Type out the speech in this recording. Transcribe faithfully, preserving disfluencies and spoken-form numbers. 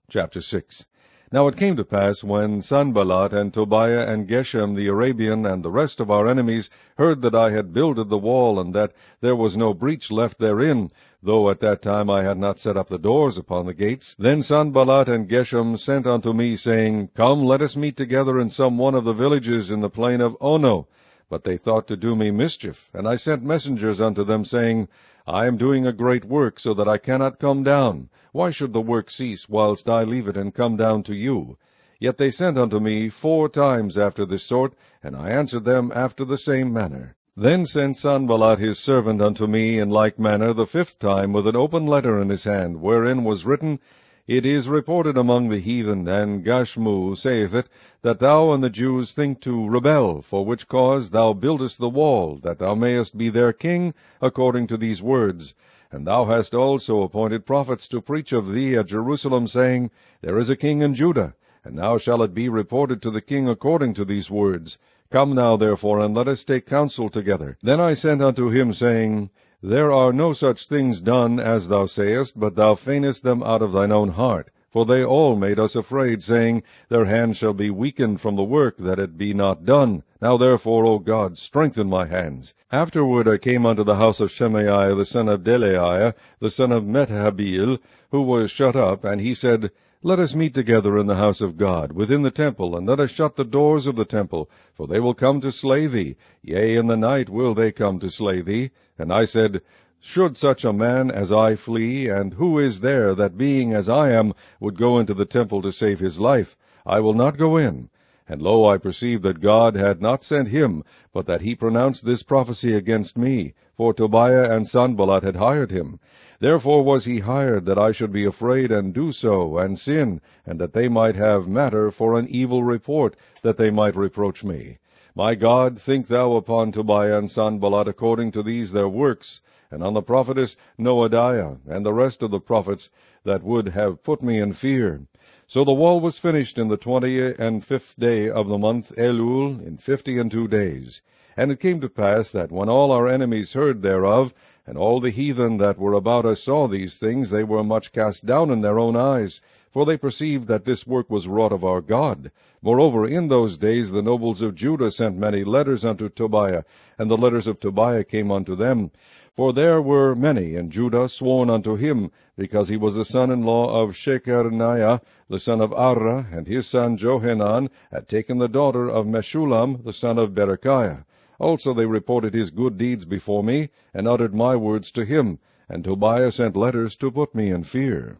Chapter six. Now it came to pass, when Sanballat and Tobiah and Geshem the Arabian and the rest of our enemies heard that I had builded the wall, and that there was no breach left therein, though at that time I had not set up the doors upon the gates, then Sanballat and Geshem sent unto me, saying, Come, let us meet together in some one of the villages in the plain of Ono. But they thought to do me mischief, and I sent messengers unto them, saying, I am doing a great work, so that I cannot come down. Why should the work cease, whilst I leave it and come down to you? Yet they sent unto me four times after this sort, and I answered them after the same manner. Then sent Sanballat his servant unto me in like manner the fifth time, with an open letter in his hand, wherein was written, It is reported among the heathen, and Gashmu saith it, that thou and the Jews think to rebel, for which cause thou buildest the wall, that thou mayest be their king, according to these words. And thou hast also appointed prophets to preach of thee at Jerusalem, saying, There is a king in Judah, and now shall it be reported to the king according to these words. Come now, therefore, and let us take counsel together. Then I sent unto him, saying, There are no such things done as thou sayest, but thou feignest them out of thine own heart. For they all made us afraid, saying, Their hand shall be weakened from the work, that it be not done. Now therefore, O God, strengthen my hands. Afterward I came unto the house of Shemaiah the son of Delaiah, the son of Methabil, who was shut up, and he said, Let us meet together in the house of God, within the temple, and let us shut the doors of the temple, for they will come to slay thee. Yea, in the night will they come to slay thee. And I said, Should such a man as I flee, and who is there that, being as I am, would go into the temple to save his life? I will not go in. And lo, I perceived that God had not sent him, but that he pronounced this prophecy against me, for Tobiah and Sanballat had hired him. Therefore was he hired, that I should be afraid, and do so, and sin, and that they might have matter for an evil report, that they might reproach me. My God, think thou upon Tobiah and Sanballat according to these their works, and on the prophetess Noadiah, and the rest of the prophets, that would have put me in fear. So the wall was finished in the twenty and fifth day of the month Elul, in fifty and two days. And it came to pass that when all our enemies heard thereof, and all the heathen that were about us saw these things, they were much cast down in their own eyes, for they perceived that this work was wrought of our God. Moreover, in those days the nobles of Judah sent many letters unto Tobiah, and the letters of Tobiah came unto them. For there were many in Judah sworn unto him, because he was the son-in-law of Shechaniah, the son of Arah, and his son Johanan had taken the daughter of Meshullam, the son of Berechiah. Also they reported his good deeds before me, and uttered my words to him, and Tobiah sent letters to put me in fear.